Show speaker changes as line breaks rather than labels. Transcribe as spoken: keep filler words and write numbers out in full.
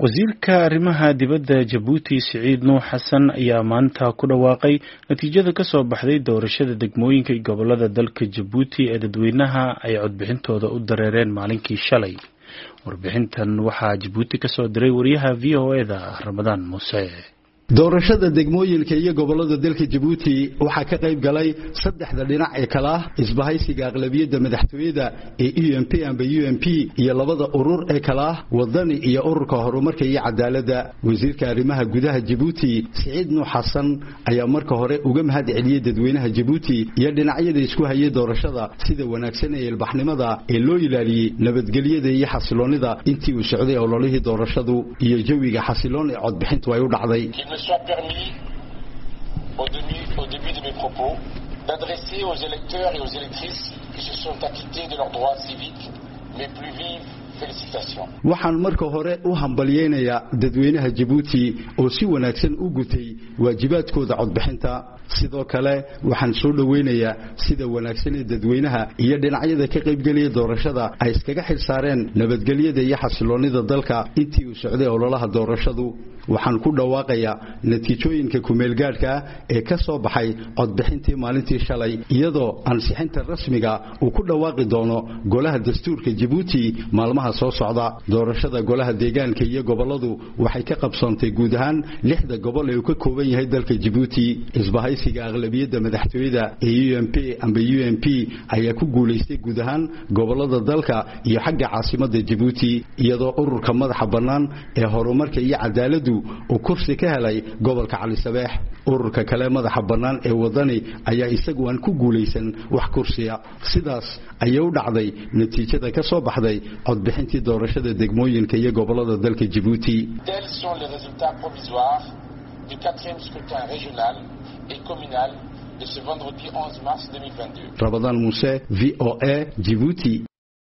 wasiirka arrimaha dibadda Jabuuti Siciid Nuux Xasan ayaa maanta ku dhawaaqay natiijada ka soo baxday doorashada degmooyinka iyo gobolada dalka Jabuuti ee dadweynaha ay codbixintooda u dareereen maalinkii shalay. Warbixintan waxaa Jabuuti ka soo diray wariyaha V O A da Ramadaan Muuse.
doorashada degmooyinka iyo gobolada dalka Jabuuti waxa ka qayb galay saddexda dhinac ee kala isbahaysiga aqlabiyadda madaxtooyada ee U M P amba U M P iyo labada urur ee kala wadani iyo ururka horumarka iyo cadaaladda. wasiirka arrimaha gudaha Jabuuti Siciid Nuux Xasan ayaa marka hore uga mahad celiyay dadweynaha Jabuuti iyo dhinacyada isku hayay doorashada sida wanaagsan ee ilbaxnimada ee loo ilaaliyay nabadgelyada iyo xasiloonida intii uu socday ololihii doorashadu iyo jawiga xasiloon ee codbixintu ay u dhacday.
soit permis, au début, au début de mes propos, d'adresser aux électeurs et aux électrices qui se sont acquittés de leurs droits civiques mes plus vives félicitations.
waxaan marka hore u hambalyeynaya dadweynaha Jabuuti oo si wanaagsan u gutay waajibaadkooda codbixinta. sidoo kale waxaan soo dhaweynayaa sida wanaagsan ee dadweynaha iyo dhinacyada ka qayb galaya doorashada ay iskaga xilsaareen nabadgelyada iyo xasiloonida dalka intii uu socday ololaha doorashadu. waxaan ku dhawaaqayaa natiijooyinka kumeel gaadhka ee ka soo baxay codbixintii maalintii shalay iyadoo ansixinta rasmiga uu ku dhawaaqi doono golaha dastuurka Jabuuti maalmaha soo socda. doorashada golaha deegaanka iyo goboladu waxay ka qabsoontay guud ahaan lixda gobol ee uu ka kooban yahay dalka Jabuuti. isbahaysiga aqlabiyadda madaxtooyada ee U M P amba U M P ayaa ku guuleystay guud ahaan gobolada dalka iyo xagga caasimadda Jabuuti iyadoo ururka madaxa bannaan ee horumarka iyo cadaaladdu uu kursi ka helay gobolka Cali Sabeex. ururka kale madaxa bannaan ee wadani ayaa isagu aan ku guuleysan wax kursiya. sidaas ayay u dhacday natiijada ka soo baxday codbixintii doorashada degmooyinka iyo gobolada dalka Jabuuti.
Tels sont les résultats provisoires du quatrième scrutin régional et communal de ce vendredi onze mars deux mille vingt-deux.
Ramadaan Muuse, V O A, Djibouti.